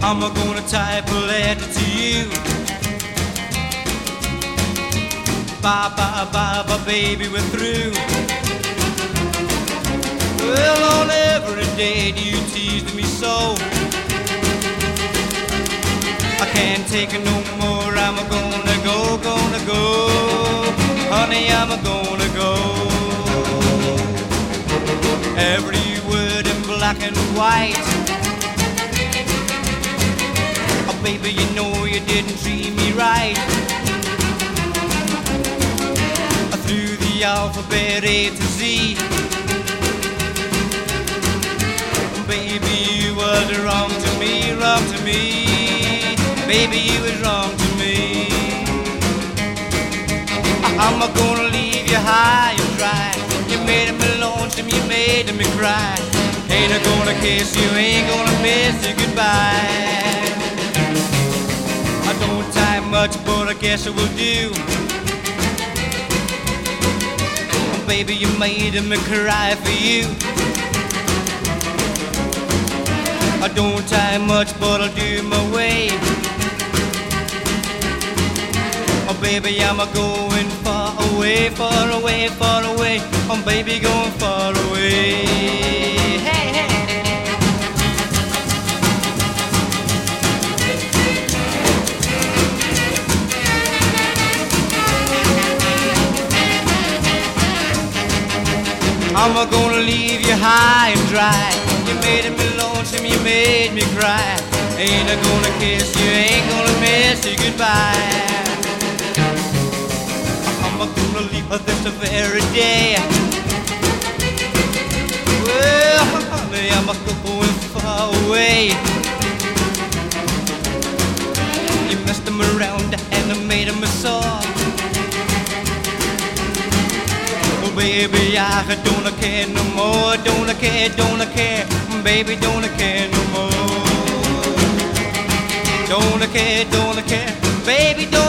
I'm gonna type a letter to you. Bye, bye, bye, bye, baby, we're through. Well, on every day you teased me so. I can't take it no more, I'm gonna go. Honey, I'm gonna go. Every word in black and white. Oh, baby, you know you didn't treat me right. Through the alphabet A to Z. Baby, you was wrong to me, wrong to me. Baby, you was wrong to me. I'm gonna leave you high and dry. You made me lonesome, you made me cry. Ain't I gonna kiss you, ain't gonna miss you goodbye. I don't type much, but I guess I will do. Baby, you made me cry for you. I don't time much, but I'll do my way. Oh, baby, I'm going far away, far away, far away. Oh, baby, going far away. Hey, hey. I'm gonna leave you high and dry. You made me lonesome, you made me cry. Ain't I gonna kiss you, ain't gonna miss you goodbye. I'm gonna leave her this very day. Well, honey, I'm going far away. You messed them around and I made them sore. Baby, I don't care no more. Don't care, baby, don't care no more. Don't care, baby, don't